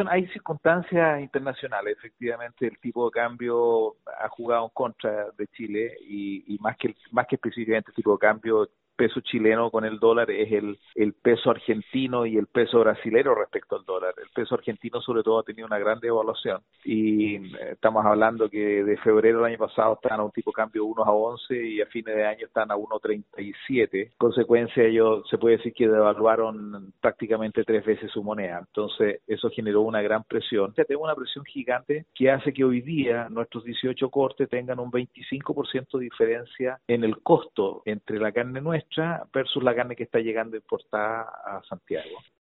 situación, hay circunstancias internacionales, efectivamente el tipo de cambio ha jugado en contra de Chile y más que específicamente el tipo de cambio peso chileno con el dólar es el peso argentino y el peso brasilero respecto al dólar. El peso argentino sobre todo ha tenido una gran devaluación y estamos hablando que de febrero del año pasado estaban a un tipo de cambio 1 a 11 y a fines de año están a 1,37. En consecuencia ellos se puede decir que devaluaron prácticamente 3 veces su moneda. Entonces eso generó una gran presión. Tengo una presión gigante que hace que hoy día nuestros 18 cortes tengan un 25% de diferencia en el costo entre la carne nuestra versus la carne que está llegando importada a Santiago.